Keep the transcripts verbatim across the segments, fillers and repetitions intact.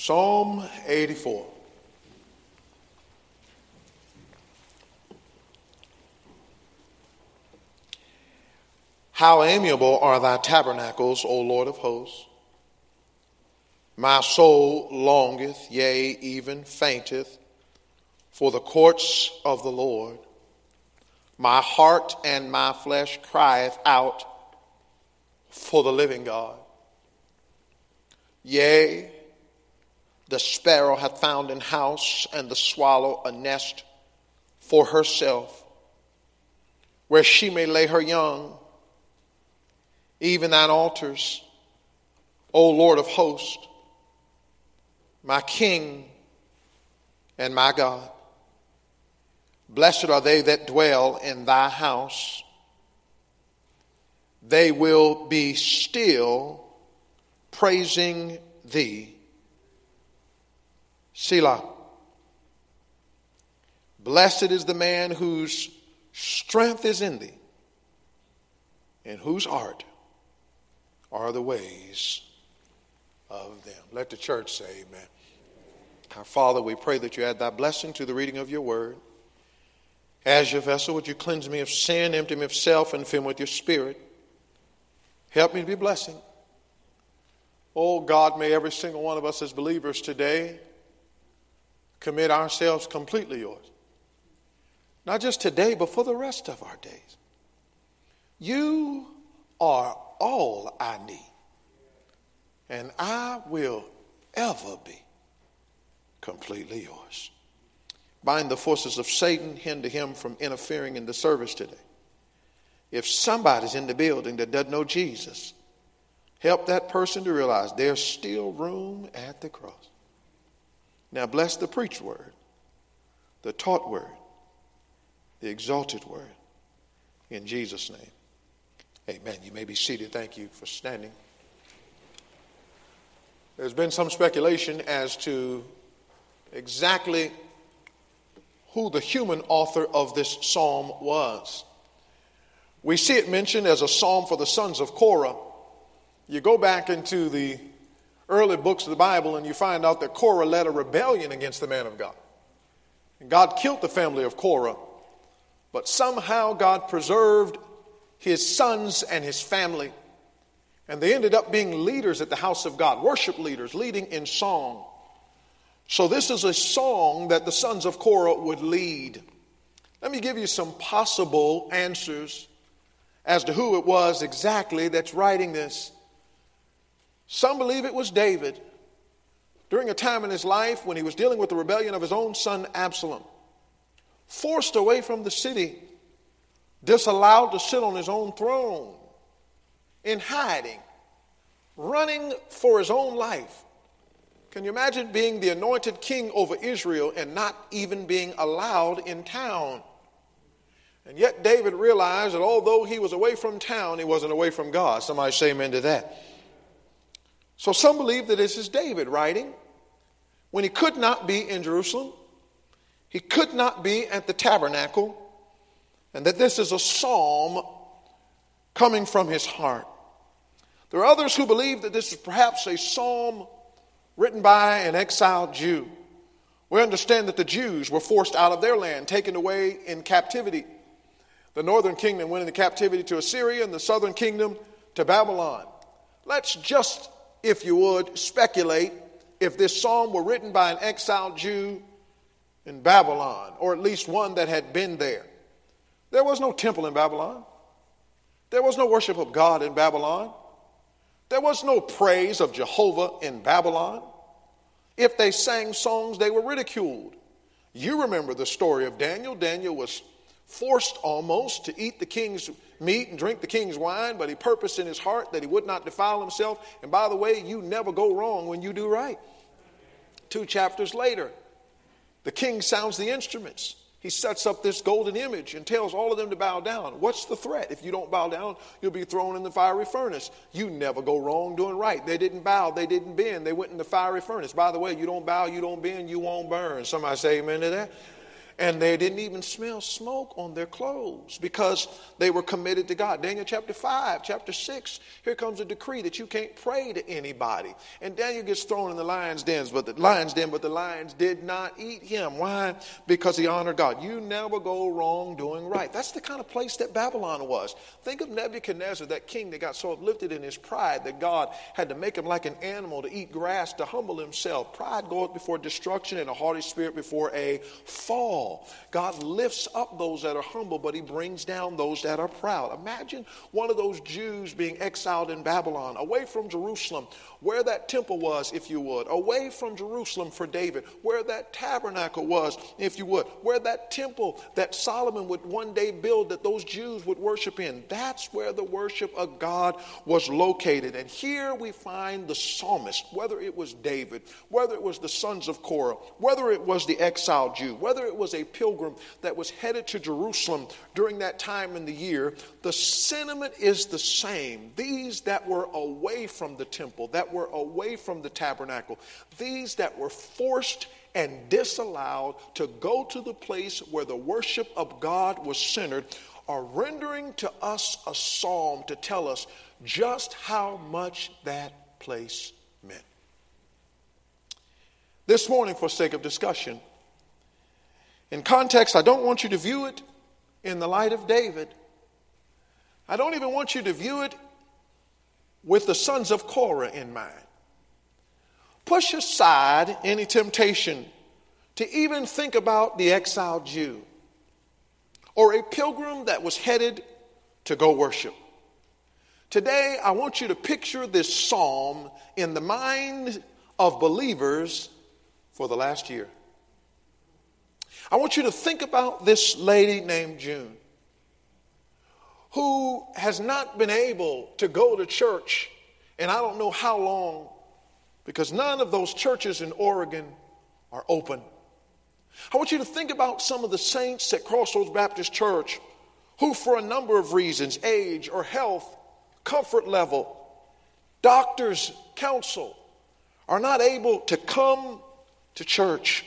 Psalm eighty-four. How amiable are thy tabernacles, O Lord of hosts! My soul longeth, yea, even fainteth, for the courts of the Lord. My heart and my flesh crieth out for the living God. Yea, the sparrow hath found an house, and the swallow a nest for herself, where she may lay her young. Even thine altars, O Lord of hosts, my King and my God. Blessed are they that dwell in thy house. They will be still praising thee. Selah. Blessed is the man whose strength is in thee, and whose art are the ways of them. Let the church say amen. Our Father, we pray that you add thy blessing to the reading of your word. As your vessel, would you cleanse me of sin, empty me of self, and fill me with your spirit. Help me to be a blessing. Oh God, may every single one of us as believers today commit ourselves completely yours. Not just today, but for the rest of our days. You are all I need, and I will ever be completely yours. Bind the forces of Satan, hinder him from interfering in the service today. If somebody's in the building that doesn't know Jesus, help that person to realize there's still room at the cross. Now bless the preached word, the taught word, the exalted word. In Jesus' name, amen. You may be seated. Thank you for standing. There's been some speculation as to exactly who the human author of this psalm was. We see it mentioned as a psalm for the sons of Korah. You go back into the early books of the Bible and you find out that Korah led a rebellion against the man of God. And God killed the family of Korah, but somehow God preserved his sons and his family. And they ended up being leaders at the house of God, worship leaders, leading in song. So this is a song that the sons of Korah would lead. Let me give you some possible answers as to who it was exactly that's writing this. Some believe it was David during a time in his life when he was dealing with the rebellion of his own son Absalom. Forced away from the city, disallowed to sit on his own throne, in hiding, running for his own life. Can you imagine being the anointed king over Israel and not even being allowed in town? And yet David realized that although he was away from town, he wasn't away from God. Somebody say amen to that. So some believe that this is David writing when he could not be in Jerusalem. He could not be at the tabernacle. And that this is a psalm coming from his heart. There are others who believe that this is perhaps a psalm written by an exiled Jew. We understand that the Jews were forced out of their land, taken away in captivity. The northern kingdom went into captivity to Assyria and the southern kingdom to Babylon. Let's just, if you would, speculate if this psalm were written by an exiled Jew in Babylon, or at least one that had been there. There was no temple in Babylon. There was no worship of God in Babylon. There was no praise of Jehovah in Babylon. If they sang songs, they were ridiculed. You remember the story of Daniel. Daniel was forced almost to eat the king's meat and drink the king's wine, but he purposed in his heart that he would not defile himself. And by the way, you never go wrong when you do right. Two chapters later, the king sounds the instruments. He sets up this golden image and tells all of them to bow down. What's the threat? If you don't bow down, you'll be thrown in the fiery furnace. You never go wrong doing right. They didn't bow. They didn't bend. They went in the fiery furnace. By the way, you don't bow, you don't bend, you won't burn. Somebody say amen to that. And they didn't even smell smoke on their clothes because they were committed to God. Daniel chapter five, chapter six, here comes a decree that you can't pray to anybody. And Daniel gets thrown in the lion's dens, but the lion's den, but the lions did not eat him. Why? Because he honored God. You never go wrong doing right. That's the kind of place that Babylon was. Think of Nebuchadnezzar, that king that got so uplifted in his pride that God had to make him like an animal to eat grass to humble himself. Pride goeth before destruction and a haughty spirit before a fall. God lifts up those that are humble, but he brings down those that are proud. Imagine one of those Jews being exiled in Babylon, away from Jerusalem, where that temple was, if you would, away from Jerusalem for David, where that tabernacle was, if you would, where that temple that Solomon would one day build that those Jews would worship in. That's where the worship of God was located. And here we find the psalmist, whether it was David, whether it was the sons of Korah, whether it was the exiled Jew, whether it was a pilgrim that was headed to Jerusalem during that time in the year, the sentiment is the same. These that were away from the temple, that were away from the tabernacle, these that were forced and disallowed to go to the place where the worship of God was centered, are rendering to us a psalm to tell us just how much that place meant. This morning, for sake of discussion, in context, I don't want you to view it in the light of David. I don't even want you to view it with the sons of Korah in mind. Push aside any temptation to even think about the exiled Jew or a pilgrim that was headed to go worship. Today, I want you to picture this psalm in the mind of believers for the last year. I want you to think about this lady named June, who has not been able to go to church and I don't know how long, because none of those churches in Oregon are open. I want you to think about some of the saints at Crossroads Baptist Church who, for a number of reasons, age or health, comfort level, doctor's counsel, are not able to come to church.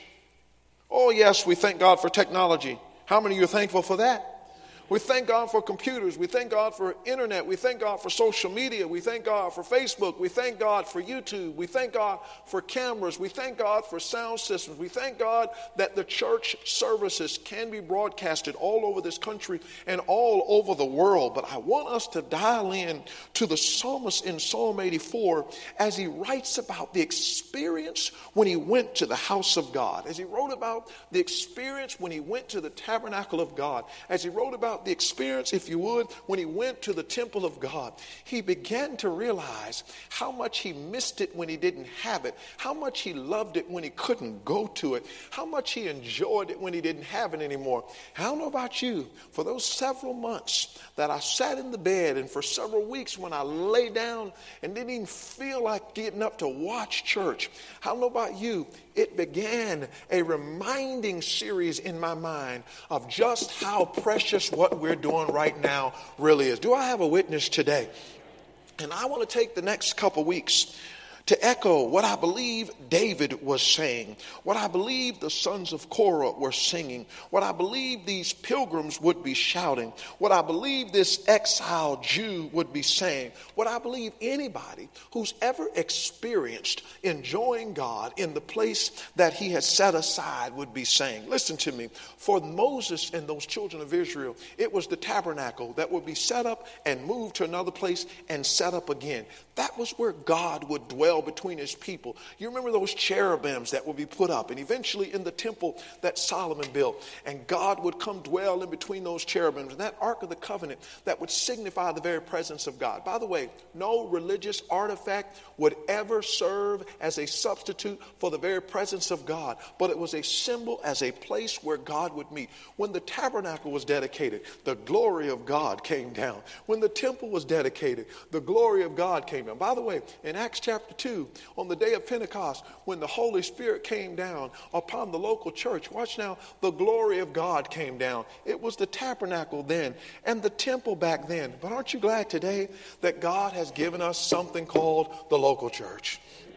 Oh, yes, we thank God for technology. How many of you are thankful for that? We thank God for computers. We thank God for internet. We thank God for social media. We thank God for Facebook. We thank God for YouTube. We thank God for cameras. We thank God for sound systems. We thank God that the church services can be broadcasted all over this country and all over the world. But I want us to dial in to the psalmist in Psalm eighty-four as he writes about the experience when he went to the house of God, as he wrote about the experience when he went to the tabernacle of God, as he wrote about the experience, if you would, when he went to the temple of God. He began to realize how much he missed it when he didn't have it, how much he loved it when he couldn't go to it, how much he enjoyed it when he didn't have it anymore. I don't know about you, for those several months that I sat in the bed and for several weeks when I lay down and didn't even feel like getting up to watch church, I don't know about you, it began a reminding series in my mind of just how precious what we're doing right now really is. Do I have a witness today? And I want to take the next couple weeks to echo what I believe David was saying, what I believe the sons of Korah were singing, what I believe these pilgrims would be shouting, what I believe this exiled Jew would be saying, what I believe anybody who's ever experienced enjoying God in the place that he has set aside would be saying. Listen to me. For Moses and those children of Israel, it was the tabernacle that would be set up and moved to another place and set up again. That was where God would dwell between his people. You remember those cherubims that would be put up, and eventually in the temple that Solomon built, and God would come dwell in between those cherubims, and that Ark of the Covenant that would signify the very presence of God. By the way, no religious artifact would ever serve as a substitute for the very presence of God, but it was a symbol as a place where God would meet. When the tabernacle was dedicated, the glory of God came down. When the temple was dedicated, the glory of God came down. By the way, in Acts chapter two, on the day of Pentecost, when the Holy Spirit came down upon the local church, watch now, the glory of God came down. It was the tabernacle then and the temple back then. But aren't you glad today that God has given us something called the local church?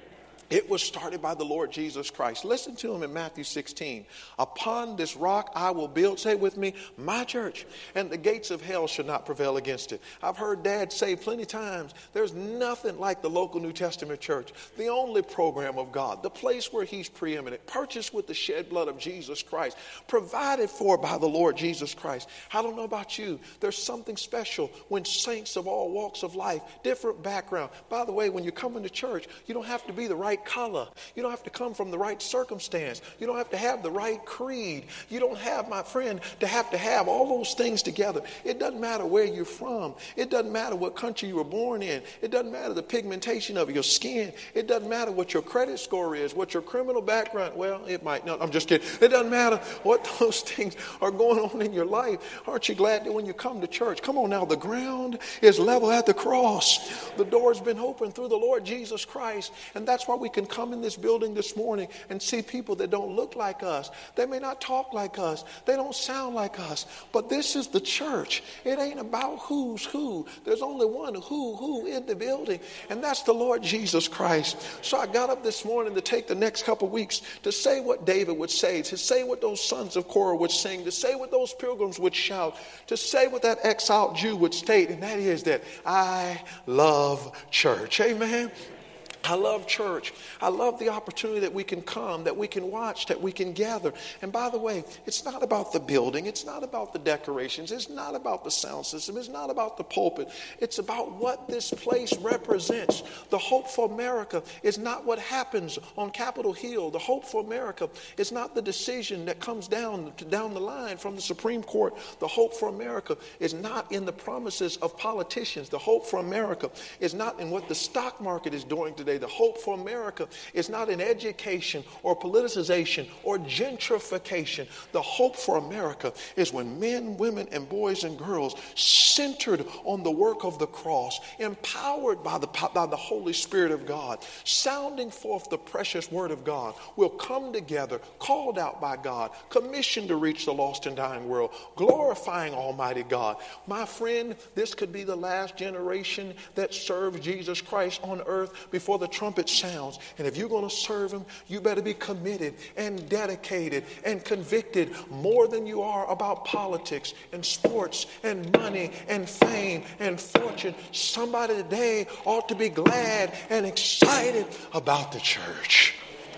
It was started by the Lord Jesus Christ. Listen to him in Matthew sixteen. Upon this rock I will build, say with me, my church, and the gates of hell shall not prevail against it. I've heard Dad say plenty of times, there's nothing like the local New Testament church. The only program of God, the place where he's preeminent, purchased with the shed blood of Jesus Christ, provided for by the Lord Jesus Christ. I don't know about you. There's something special when saints of all walks of life, different background. By the way, when you come into church, you don't have to be the right color. You don't have to come from the right circumstance. You don't have to have the right creed. You don't have, my friend, to have to have all those things together. It doesn't matter where you're from. It doesn't matter what country you were born in. It doesn't matter the pigmentation of your skin. It doesn't matter what your credit score is, what your criminal background. Well, it might not. I'm just kidding. It doesn't matter what those things are going on in your life. Aren't you glad that when you come to church, come on now, the ground is level at the cross. The door's been opened through the Lord Jesus Christ. And that's why we can come in this building this morning and see people that don't look like us. They may not talk like us. They don't sound like us. But this is the church. It ain't about who's who. There's only one who, who in the building. And that's the Lord Jesus Christ. So I got up this morning to take the next couple weeks to say what David would say, to say what those sons of Korah would sing, to say what those pilgrims would shout, to say what that exiled Jew would state. And that is that I love church. Amen. I love church. I love the opportunity that we can come, that we can watch, that we can gather. And by the way, it's not about the building. It's not about the decorations. It's not about the sound system. It's not about the pulpit. It's about what this place represents. The Hope for America is not what happens on Capitol Hill. The Hope for America is not the decision that comes down, down the line from the Supreme Court. The Hope for America is not in the promises of politicians. The Hope for America is not in what the stock market is doing today. The hope for America is not in education or politicization or gentrification. The hope for America is when men, women, and boys and girls centered on the work of the cross, empowered by the, by the Holy Spirit of God, sounding forth the precious word of God, will come together, called out by God, commissioned to reach the lost and dying world, glorifying Almighty God. My friend, this could be the last generation that serves Jesus Christ on earth before the trumpet sounds. And if you're going to serve him, you better be committed and dedicated and convicted more than you are about politics and sports and money and fame and fortune. Somebody today ought to be glad and excited about the church.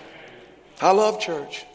I love church.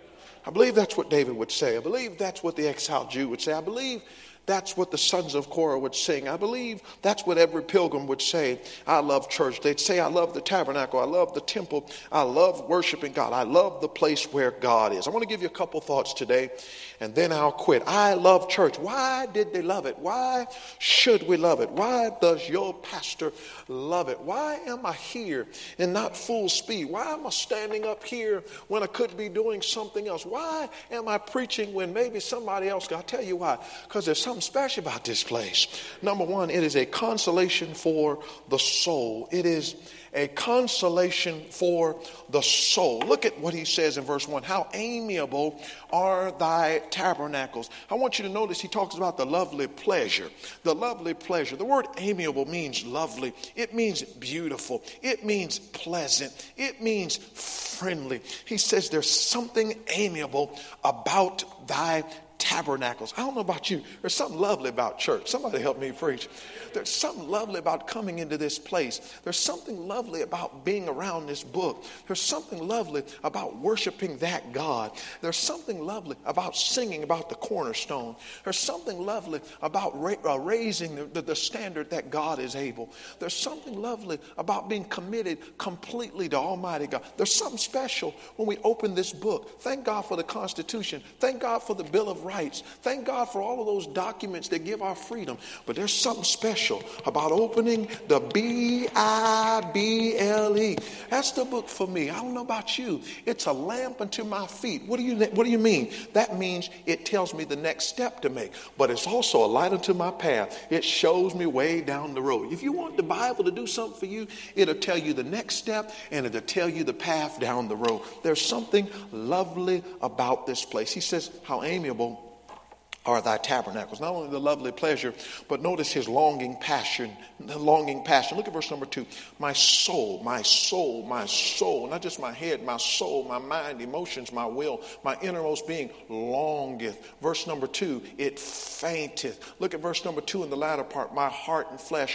I believe that's what David would say. I believe that's what the exiled Jew would say. I believe that's what the sons of Korah would sing. I believe that's what every pilgrim would say. I love church. They'd say, I love the tabernacle. I love the temple. I love worshiping God. I love the place where God is. I want to give you a couple thoughts today, and then I'll quit. I love church. Why did they love it? Why should we love it? Why does your pastor love it? Why am I here and not full speed? Why am I standing up here when I could be doing something else? Why am I preaching when maybe somebody else? I'll tell you why. Because there's something special about this place. Number one, it is a consolation for the soul. It is a consolation for the soul. Look at what he says in verse one. How amiable are thy tabernacles. I want you to notice he talks about the lovely pleasure. The lovely pleasure. The word amiable means lovely. It means beautiful. It means pleasant. It means friendly. He says there's something amiable about thy tabernacles. I don't know about you. There's something lovely about church. Somebody help me preach. There's something lovely about coming into this place. There's something lovely about being around this book. There's something lovely about worshiping that God. There's something lovely about singing about the cornerstone. There's something lovely about ra- uh, raising the, the, the standard that God is able. There's something lovely about being committed completely to Almighty God. There's something special when we open this book. Thank God for the Constitution. Thank God for the Bill of Rights. Thank God for all of those documents that give our freedom. But there's something special about opening the B I B L E. That's the book for me. I don't know about you. It's a lamp unto my feet. What do you What do you mean? That means it tells me the next step to make. But it's also a light unto my path. It shows me way down the road. If you want the Bible to do something for you, it'll tell you the next step and it'll tell you the path down the road. There's something lovely about this place. He says, how amiable are thy tabernacles. Not only the lovely pleasure, but notice his longing passion, the longing passion. Look at verse number two. My soul, my soul, my soul, not just my head, my soul, my mind, emotions, my will, my innermost being longeth. Verse number two, it fainteth. Look at verse number two in the latter part. My heart and flesh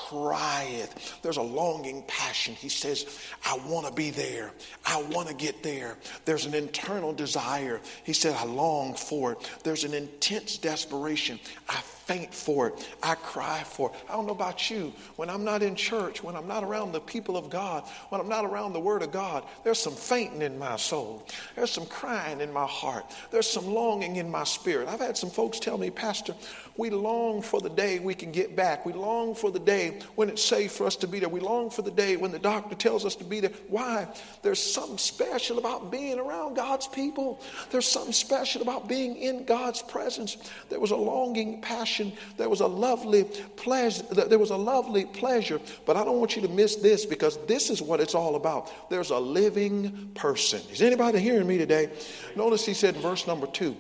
crieth. There's a longing passion. He says, I want to be there. I want to get there. There's an internal desire. He said, I long for it. There's an intense desperation. I faint for it. I cry for it. I don't know about you. When I'm not in church, when I'm not around the people of God, when I'm not around the word of God, there's some fainting in my soul. There's some crying in my heart. There's some longing in my spirit. I've had some folks tell me, Pastor, we long for the day we can get back. We long for the day when it's safe for us to be there. We long for the day when the doctor tells us to be there. Why? There's something special about being around God's people. There's something special about being in God's presence. There was a longing passion. There was a lovely pleasure. There was a lovely pleasure. But I don't want you to miss this, because this is what it's all about. There's a living person. Is anybody hearing me today? Notice he said in verse number two,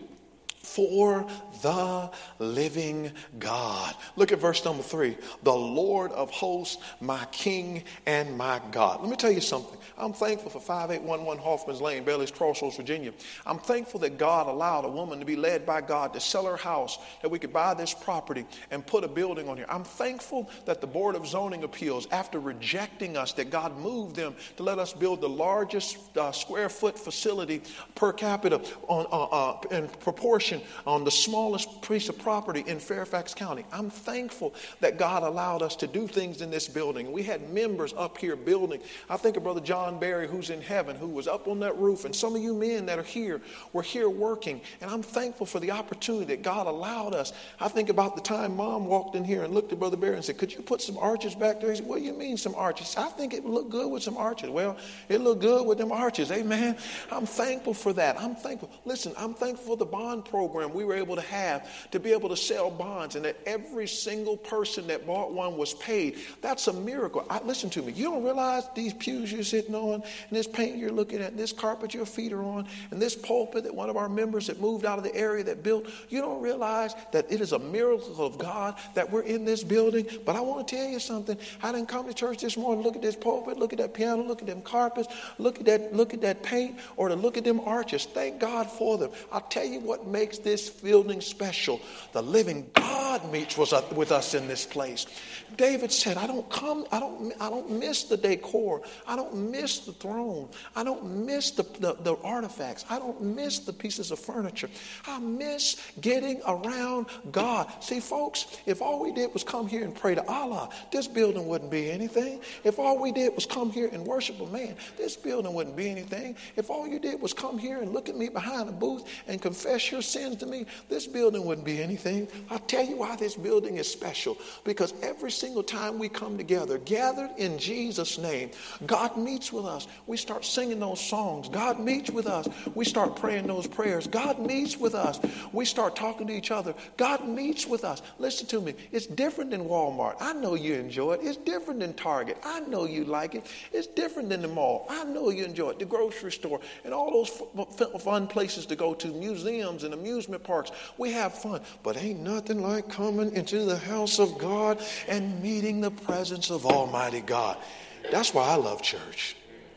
for the living God. Look at verse number three. The Lord of hosts, my King and my God. Let me tell you something. I'm thankful for five eight one one Hoffman's Lane, Bailey's Crossroads, Virginia. I'm thankful that God allowed a woman to be led by God to sell her house, that we could buy this property and put a building on here. I'm thankful that the Board of Zoning Appeals, after rejecting us, that God moved them to let us build the largest uh, square foot facility per capita on uh, uh, in proportion on the smallest piece of property in Fairfax County. I'm thankful that God allowed us to do things in this building. We had members up here building. I think of Brother John Berry, who's in heaven, who was up on that roof. And some of you men that are here were here working. And I'm thankful for the opportunity that God allowed us. I think about the time Mom walked in here and looked at Brother Berry and said, could you put some arches back there? He said, what do you mean some arches? I think it would look good with some arches. Well, it looked good with them arches. Amen. I'm thankful for that. I'm thankful. Listen, I'm thankful for the bond program we were able to have to be able to sell bonds, and that every single person that bought one was paid. That's a miracle. I, listen to me. You don't realize these pews you're sitting on, and this paint you're looking at, and this carpet your feet are on, and this pulpit that one of our members that moved out of the area that built, you don't realize that it is a miracle of God that we're in this building. But I want to tell you something. I didn't come to church this morning, look at this pulpit, look at that piano, look at them carpets, look at that, look at that paint, or to look at them arches. Thank God for them. I'll tell you what makes this building special. The living God meets with us in this place. David said, I don't come, I don't, I don't miss the decor. I don't miss the throne. I don't miss the, the, the artifacts. I don't miss the pieces of furniture. I miss getting around God. See, folks, if all we did was come here and pray to Allah, this building wouldn't be anything. If all we did was come here and worship a man, this building wouldn't be anything. If all you did was come here and look at me behind a booth and confess your sins to me, this building wouldn't be anything. I'll tell you why this building is special. Because every single time we come together, gathered in Jesus' name, God meets with us. We start singing those songs. God meets with us. We start praying those prayers. God meets with us. We start talking to each other. God meets with us. Listen to me. It's different than Walmart. I know you enjoy it. It's different than Target. I know you like it. It's different than the mall. I know you enjoy it. The grocery store and all those fun places to go to, museums and amusement parks. We have fun. But ain't nothing like coming into the house of God and meeting the presence of Almighty God. That's why I love church.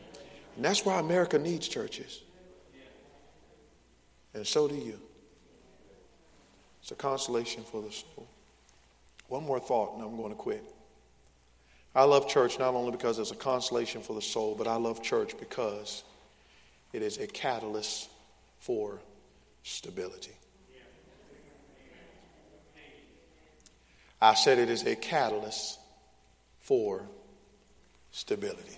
And that's why America needs churches. And so do you. It's a consolation for the soul. One more thought and I'm going to quit. I love church not only because it's a consolation for the soul, but I love church because it is a catalyst for stability. I said it is a catalyst for stability.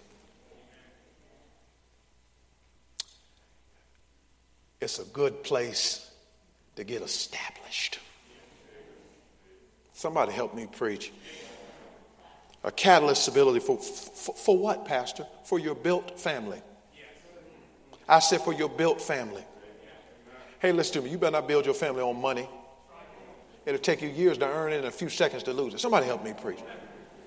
It's a good place to get established. Somebody help me preach. A catalyst stability for, for, for what, Pastor? For your built family. I said for your built family. Hey, listen to me. You better not build your family on money. It'll take you years to earn it and a few seconds to lose it. Somebody help me preach.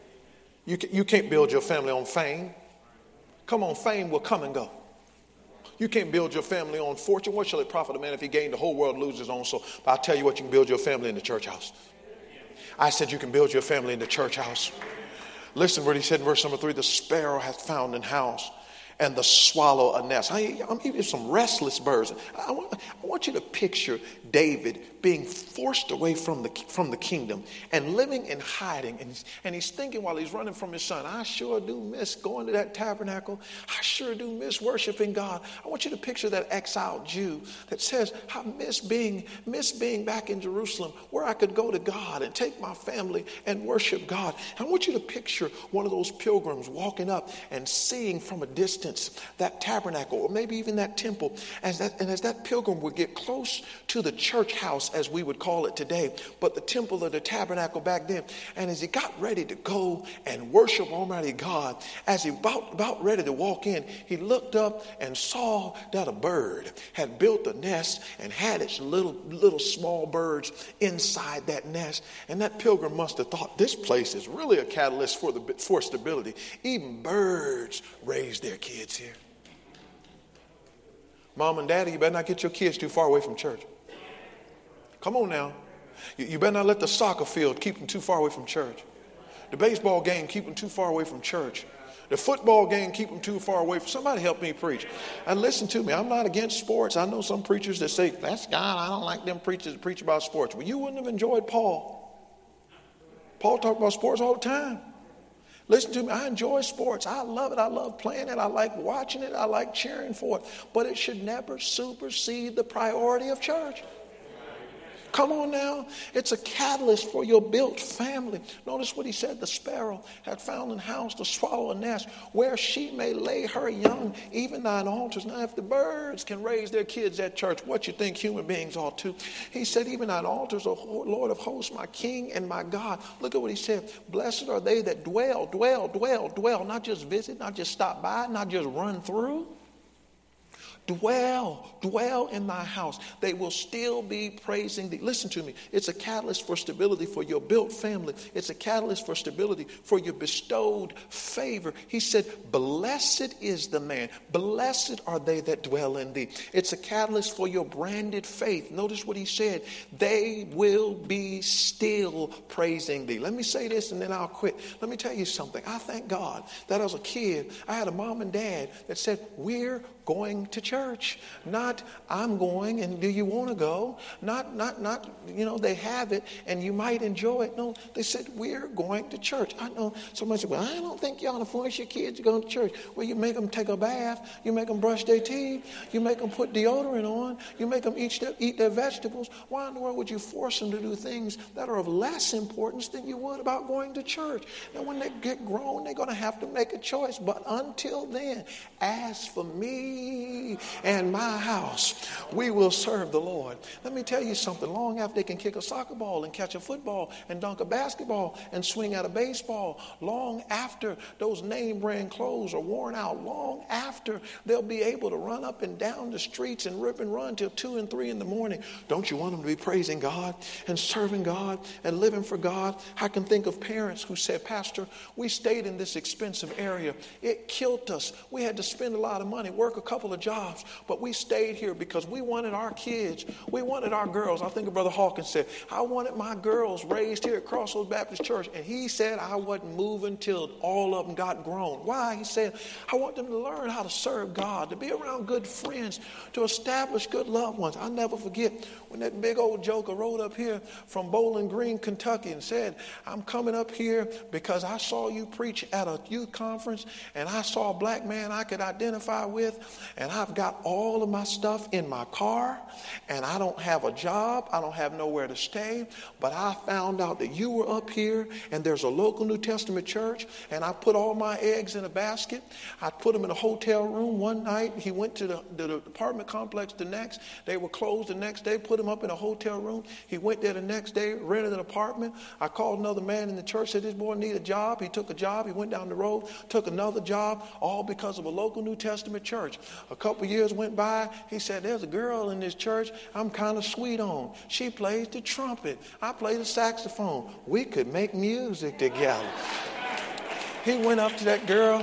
You, you can't build your family on fame. Come on, fame will come and go. You can't build your family on fortune. What shall it profit a man if he gained the whole world and lose his own soul? But I'll tell you what, you can build your family in the church house. I said you can build your family in the church house. Listen what he said in verse number three. The sparrow hath found an house, and the swallow a nest. I, I'm even some restless birds. I want, I want you to picture David being forced away from the from the kingdom and living in hiding. And he's, and he's thinking while he's running from his son, I sure do miss going to that tabernacle. I sure do miss worshiping God. I want you to picture that exiled Jew that says, I miss being, miss being back in Jerusalem where I could go to God and take my family and worship God. I want you to picture one of those pilgrims walking up and seeing from a distance that tabernacle or maybe even that temple. As that, and as that pilgrim would get close to the church house, as we would call it today, but the temple or the tabernacle back then. And as he got ready to go and worship Almighty God, as he about, about ready to walk in, he looked up and saw that a bird had built a nest and had its little, little small birds inside that nest. And that pilgrim must have thought, this place is really a catalyst for, the, for stability. Even birds raise their kids here. Mom and Daddy, you better not get your kids too far away from church. Come on now. You, you better not let the soccer field keep them too far away from church. The baseball game keep them too far away from church. The football game keep them too far away from. Somebody help me preach. And listen to me. I'm not against sports. I know some preachers that say, that's God. I don't like them preachers that preach about sports. Well, you wouldn't have enjoyed Paul. Paul talked about sports all the time. Listen to me. I enjoy sports. I love it. I love playing it. I like watching it. I like cheering for it. But it should never supersede the priority of church. Come on now. It's a catalyst for your built family. Notice what he said. The sparrow had found an house, to swallow a nest, where she may lay her young, even thine altars. Now, if the birds can raise their kids at church, what you think human beings ought to? He said, even thine altars, O Lord of hosts, my King and my God. Look at what he said. Blessed are they that dwell, dwell, dwell, dwell. Not just visit, not just stop by, not just run through. Dwell, dwell in thy house. They will still be praising thee. Listen to me. It's a catalyst for stability for your built family. It's a catalyst for stability for your bestowed favor. He said, blessed is the man. Blessed are they that dwell in thee. It's a catalyst for your branded faith. Notice what he said. They will be still praising thee. Let me say this and then I'll quit. Let me tell you something. I thank God that as a kid, I had a mom and dad that said, we're going to church. Not, I'm going and do you want to go? Not, not, not, you know, they have it and you might enjoy it. No, they said, we're going to church. I know somebody said, well, I don't think you ought to force your kids to go to church. Well, you make them take a bath. You make them brush their teeth. You make them put deodorant on. You make them eat their, eat their vegetables. Why in the world would you force them to do things that are of less importance than you would about going to church? And when they get grown, they're going to have to make a choice. But until then, as for me, and my house, we will serve the Lord. Let me tell you something. Long after they can kick a soccer ball and catch a football and dunk a basketball and swing at a baseball, long after those name brand clothes are worn out, long after they'll be able to run up and down the streets and rip and run till two and three in the morning. Don't you want them to be praising God and serving God and living for God? I can think of parents who said, Pastor, we stayed in this expensive area. It killed us. We had to spend a lot of money, work a couple of jobs, but we stayed here because we wanted our kids, we wanted our girls. I think of Brother Hawkins said, I wanted my girls raised here at Crossroads Baptist Church, and he said I wasn't moving till all of them got grown. Why? He said, I want them to learn how to serve God, to be around good friends, to establish good loved ones. I'll never forget when that big old joker rode up here from Bowling Green, Kentucky, and said, I'm coming up here because I saw you preach at a youth conference, and I saw a black man I could identify with, and I've got all of my stuff in my car, and I don't have a job. I don't have nowhere to stay, but I found out that you were up here, and there's a local New Testament church, and I put all my eggs in a basket. I put them in a hotel room one night. He went to the, the, the apartment complex the next. They were closed the next day, put him up in a hotel room. He went there the next day, rented an apartment. I called another man in the church, said this boy need a job. He took a job. He went down the road, took another job, all because of a local New Testament church. A couple years went by. He said, there's a girl in this church I'm kind of sweet on. She plays the trumpet. I play the saxophone. We could make music together. He went up to that girl.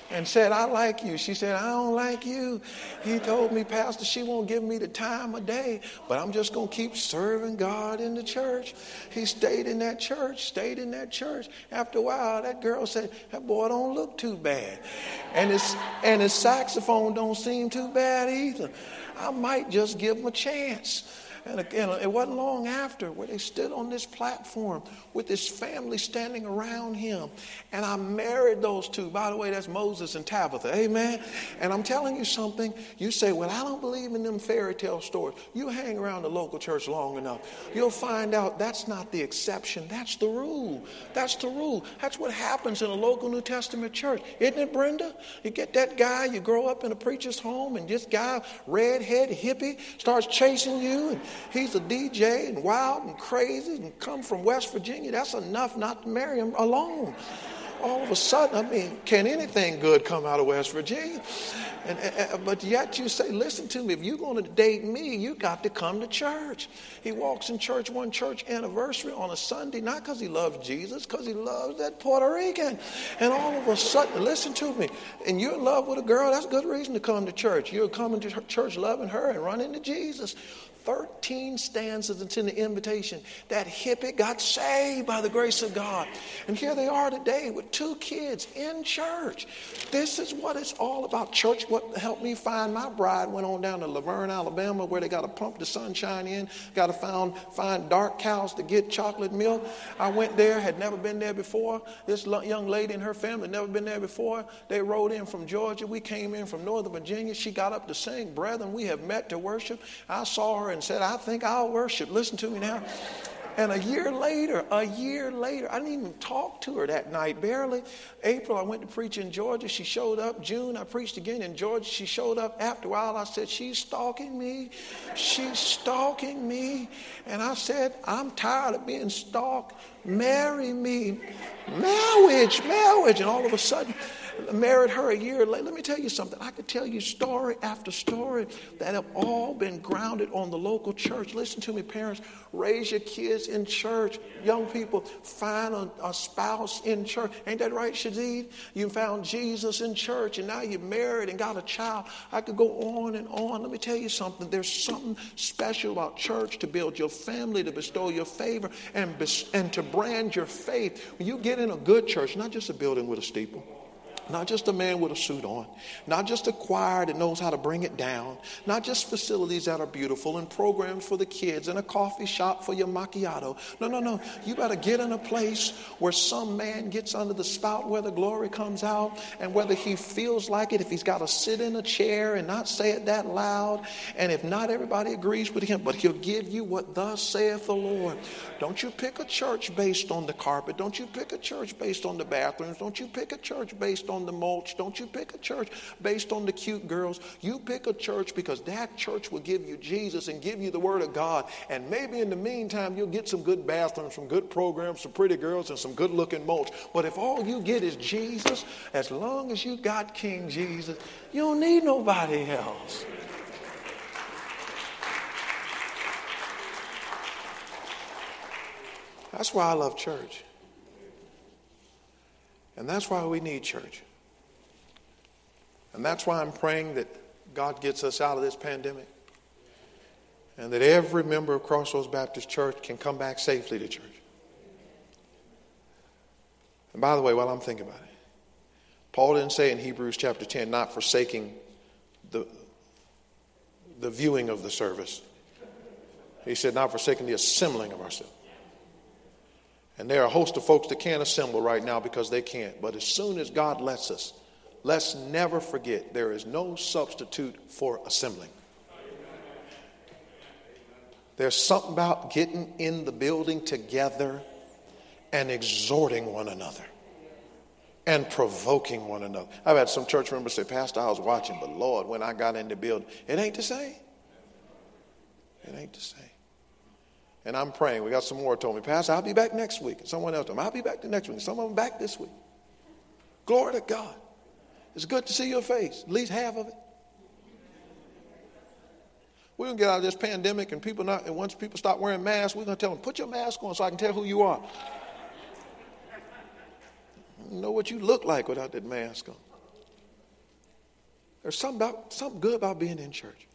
and said, I like you. She said, I don't like you. He told me, Pastor, she won't give me the time of day, but I'm just going to keep serving God in the church. He stayed in that church, stayed in that church. After a while, that girl said, that boy don't look too bad. And his, and his saxophone don't seem too bad either. I might just give him a chance. And again, it wasn't long after where they stood on this platform with his family standing around him. And I married those two. By the way, that's Moses and Tabitha. Amen. And I'm telling you something. You say, well, I don't believe in them fairy tale stories. You hang around the local church long enough, you'll find out that's not the exception. That's the rule. That's the rule. That's what happens in a local New Testament church. Isn't it, Brenda? You get that guy, you grow up in a preacher's home, and this guy, redhead hippie, starts chasing you, and he's a D J and wild and crazy and come from West Virginia. That's enough not to marry him alone. All of a sudden, I mean, can anything good come out of West Virginia? And, and, but yet you say, listen to me, if you're going to date me, you got to come to church. He walks in church one church anniversary on a Sunday, not because he loves Jesus, because he loves that Puerto Rican. And all of a sudden, listen to me, and you're in love with a girl, that's a good reason to come to church. You're coming to church loving her and running to Jesus. thirteen stanzas into the invitation. That hippie got saved by the grace of God. And here they are today with two kids in church. This is what it's all about. Church, what helped me find my bride, went on down to Laverne, Alabama, where they got to pump the sunshine in. Got to find, find dark cows to get chocolate milk. I went there, had never been there before. This young lady and her family, never been there before. They rode in from Georgia. We came in from Northern Virginia. She got up to sing, Brethren, we have met to worship. I saw her and said, I think I'll worship. Listen to me now. And a year later, a year later, I didn't even talk to her that night, barely. April, I went to preach in Georgia. She showed up. June, I preached again in Georgia. She showed up. After a while, I said, she's stalking me. She's stalking me. And I said, I'm tired of being stalked. Marry me. Marriage, marriage. And all of a sudden, I married her a year later. Let me tell you something. I could tell you story after story that have all been grounded on the local church. Listen to me, parents. Raise your kids in church. Young people, find a, a spouse in church. Ain't that right, Shazid? You found Jesus in church, and now you're married and got a child. I could go on and on. Let me tell you something. There's something special about church to build your family, to bestow your favor, and, bes- and to brand your faith. When you get in a good church, not just a building with a steeple, not just a man with a suit on, not just a choir that knows how to bring it down, not just facilities that are beautiful and programs for the kids and a coffee shop for your macchiato. No, no, no. You got to get in a place where some man gets under the spout where the glory comes out, and whether he feels like it, if he's got to sit in a chair and not say it that loud, and if not everybody agrees with him, but he'll give you what thus saith the Lord. Don't you pick a church based on the carpet. Don't you pick a church based on the bathrooms. Don't you pick a church based on on the mulch. Don't you pick a church based on the cute girls. You pick a church because that church will give you Jesus and give you the word of God. And maybe in the meantime, you'll get some good bathrooms, some good programs, some pretty girls, and some good looking mulch. But if all you get is Jesus, as long as you got King Jesus, you don't need nobody else. That's why I love church. And that's why we need church. And that's why I'm praying that God gets us out of this pandemic. And that every member of Crossroads Baptist Church can come back safely to church. And by the way, while I'm thinking about it, Paul didn't say in Hebrews chapter ten, not forsaking the, the viewing of the service. He said, not forsaking the assembling of ourselves. And there are a host of folks that can't assemble right now because they can't. But as soon as God lets us, let's never forget there is no substitute for assembling. There's something about getting in the building together and exhorting one another and provoking one another. I've had some church members say, Pastor, I was watching, but Lord, when I got in the building, it ain't the same. It ain't the same. And I'm praying. We got some more told me, Pastor, I'll be back next week. And someone else told me, I'll be back the next week. Some of them back this week. Glory to God. It's good to see your face, at least half of it. We're going to get out of this pandemic, and people not. And once people stop wearing masks, we're going to tell them, put your mask on so I can tell who you are. I don't know what you look like without that mask on. There's something about something good about being in church.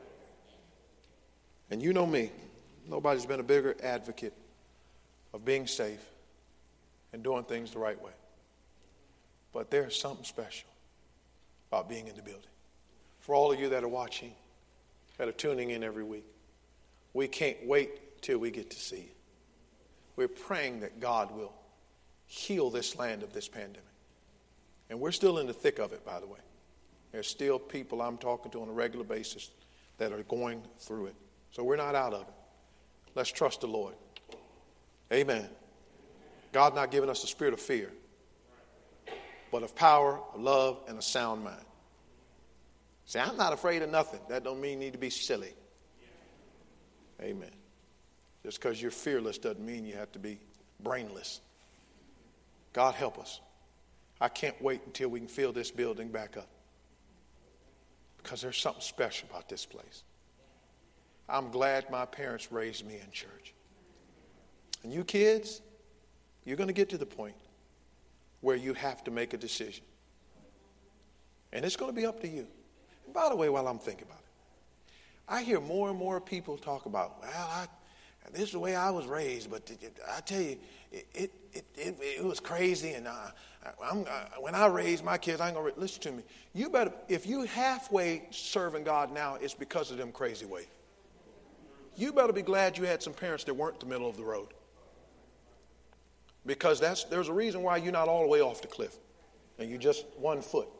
And you know me, nobody's been a bigger advocate of being safe and doing things the right way. But there's something special about being in the building. For all of you that are watching, that are tuning in every week, we can't wait till we get to see you. We're praying that God will heal this land of this pandemic. And we're still in the thick of it, by the way. There's still people I'm talking to on a regular basis that are going through it. So we're not out of it. Let's trust the Lord. Amen. God not giving us a spirit of fear, but of power, of love, and a sound mind. See, I'm not afraid of nothing. That don't mean you need to be silly. Amen. Just because you're fearless doesn't mean you have to be brainless. God help us. I can't wait until we can fill this building back up, because there's something special about this place. I'm glad my parents raised me in church. And you kids, you're going to get to the point where you have to make a decision. And it's going to be up to you. And by the way, while I'm thinking about it, I hear more and more people talk about, well, I, this is the way I was raised, but I tell you, it it it, it, it was crazy. And I, I'm, I, when I raised my kids, I ain't going to listen to me. You better, if you halfway serving God now, it's because of them crazy ways. You better be glad you had some parents that weren't the middle of the road. Because that's there's a reason why you're not all the way off the cliff and you're just one foot.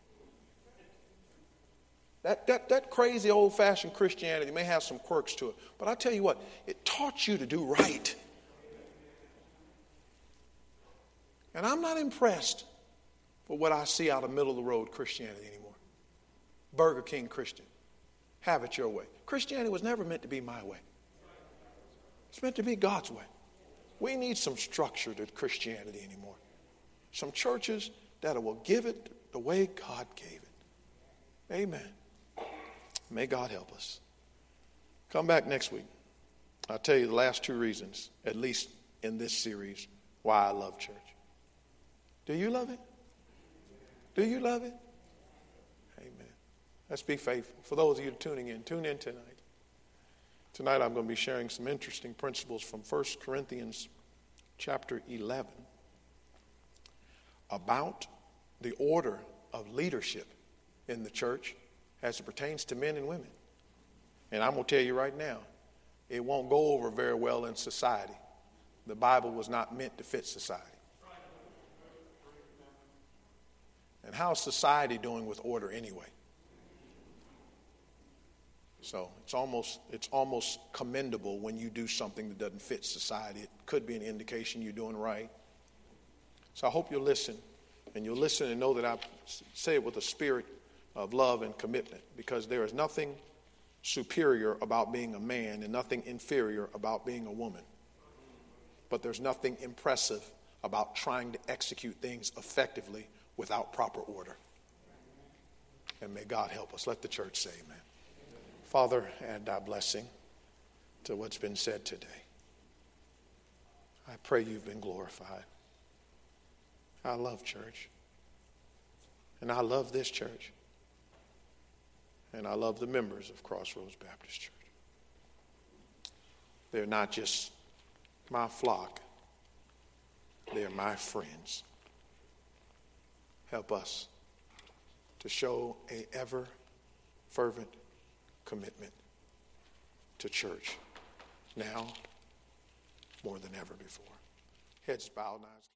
That, that, that crazy old-fashioned Christianity may have some quirks to it, but I tell you what, it taught you to do right. And I'm not impressed with what I see out of middle-of-the-road Christianity anymore. Burger King Christian. Have it your way. Christianity was never meant to be my way. It's meant to be God's way. We need some structure to Christianity anymore. Some churches that will give it the way God gave it. Amen. May God help us. Come back next week. I'll tell you the last two reasons, at least in this series, why I love church. Do you love it? Do you love it? Amen. Let's be faithful. For those of you tuning in, tune in tonight. Tonight I'm going to be sharing some interesting principles from First Corinthians chapter eleven about the order of leadership in the church as it pertains to men and women. And I'm going to tell you right now, it won't go over very well in society. The Bible was not meant to fit society. And how's society doing with order anyway? So it's almost it's almost commendable when you do something that doesn't fit society. It could be an indication you're doing right. So I hope you'll listen, and you'll listen and know that I say it with a spirit of love and commitment, because there is nothing superior about being a man and nothing inferior about being a woman. But there's nothing impressive about trying to execute things effectively without proper order. And may God help us. Let the church say amen. Father, add thy blessing to what's been said today. I pray you've been glorified. I love church. And I love this church. And I love the members of Crossroads Baptist Church. They're not just my flock. They're my friends. Help us to show a ever fervent commitment to church now more than ever before. Heads bowed, eyes closed.